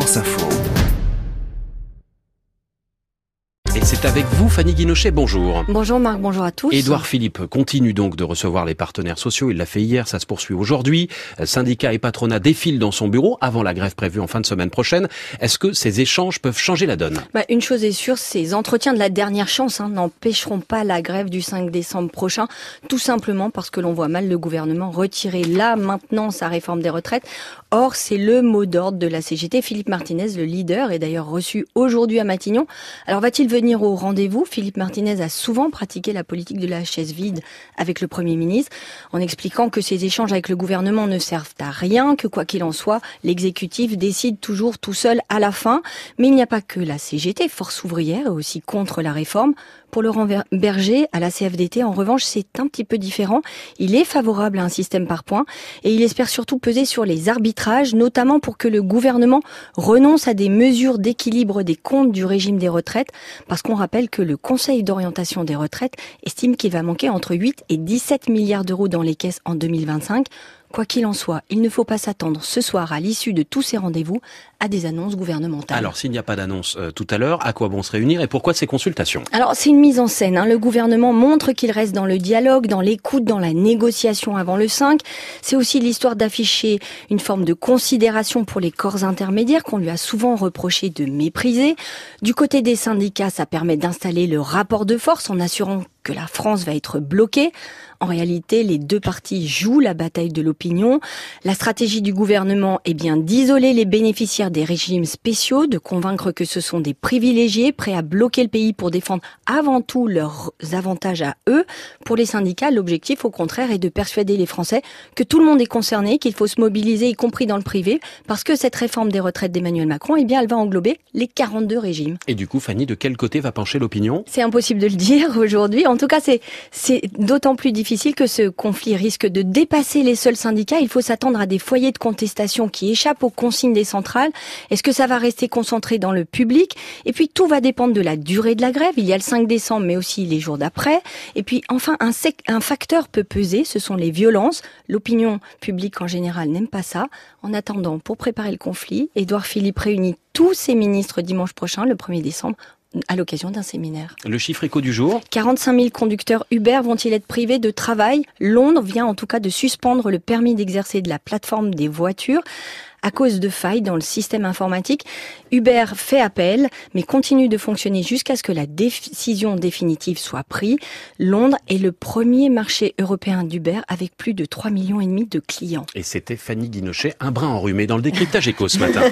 France Info. Et c'est avec vous, Fanny Guinochet, bonjour. Bonjour Marc, bonjour à tous. Édouard Philippe continue donc de recevoir les partenaires sociaux. Il l'a fait hier, ça se poursuit aujourd'hui. Syndicats et patronat défilent dans son bureau avant la grève prévue en fin de semaine prochaine. Est-ce que ces échanges peuvent changer la donne ? Une chose est sûre, ces entretiens de la dernière chance n'empêcheront pas la grève du 5 décembre prochain, tout simplement parce que l'on voit mal le gouvernement retirer là, maintenant, sa réforme des retraites. Or, c'est le mot d'ordre de la CGT. Philippe Martinez, le leader, est d'ailleurs reçu aujourd'hui à Matignon. Alors, va-t-il venir au rendez-vous ? Philippe Martinez a souvent pratiqué la politique de la chaise vide avec le Premier ministre, en expliquant que ces échanges avec le gouvernement ne servent à rien, que quoi qu'il en soit, l'exécutif décide toujours tout seul à la fin. Mais il n'y a pas que la CGT, Force ouvrière, est aussi contre la réforme. Pour Laurent Berger, à la CFDT, en revanche, c'est un petit peu différent. Il est favorable à un système par points et il espère surtout peser sur les arbitrages, notamment pour que le gouvernement renonce à des mesures d'équilibre des comptes du régime des retraites, parce qu'on rappelle que le Conseil d'orientation des retraites estime qu'il va manquer entre 8 et 17 milliards d'euros dans les caisses en 2025. Quoi qu'il en soit, il ne faut pas s'attendre ce soir, à l'issue de tous ces rendez-vous, à des annonces gouvernementales. Alors, s'il n'y a pas d'annonce tout à l'heure, à quoi bon se réunir et pourquoi ces consultations ? Alors, c'est une mise en scène. Le gouvernement montre qu'il reste dans le dialogue, dans l'écoute, dans la négociation avant le 5. C'est aussi l'histoire d'afficher une forme de considération pour les corps intermédiaires qu'on lui a souvent reproché de mépriser. Du côté des syndicats, ça permet d'installer le rapport de force en assurant que la France va être bloquée. En réalité, les deux parties jouent la bataille de l'opinion. La stratégie du gouvernement est bien d'isoler les bénéficiaires des régimes spéciaux, de convaincre que ce sont des privilégiés prêts à bloquer le pays pour défendre avant tout leurs avantages à eux. Pour les syndicats, l'objectif au contraire est de persuader les Français que tout le monde est concerné, qu'il faut se mobiliser, y compris dans le privé, parce que cette réforme des retraites d'Emmanuel Macron, elle va englober les 42 régimes. Et du coup, Fanny, de quel côté va pencher l'opinion ? C'est impossible de le dire aujourd'hui. En tout cas, c'est d'autant plus difficile que ce conflit risque de dépasser les seuls syndicats. Il faut s'attendre à des foyers de contestation qui échappent aux consignes des centrales. Est-ce que ça va rester concentré dans le public ? Et puis tout va dépendre de la durée de la grève. Il y a le 5 décembre, mais aussi les jours d'après. Et puis enfin, un facteur peut peser, ce sont les violences. L'opinion publique en général n'aime pas ça. En attendant, pour préparer le conflit, Édouard Philippe réunit tous ses ministres dimanche prochain, le 1er décembre, à l'occasion d'un séminaire. Le chiffre éco du jour ? 45 000 conducteurs Uber vont-ils être privés de travail ? Londres vient en tout cas de suspendre le permis d'exercer de la plateforme des voitures à cause de failles dans le système informatique. Uber fait appel, mais continue de fonctionner jusqu'à ce que la décision définitive soit prise. Londres est le premier marché européen d'Uber avec plus de 3,5 millions de clients. Et c'était Fanny Guinochet, un brin enrhumé dans le décryptage éco ce matin.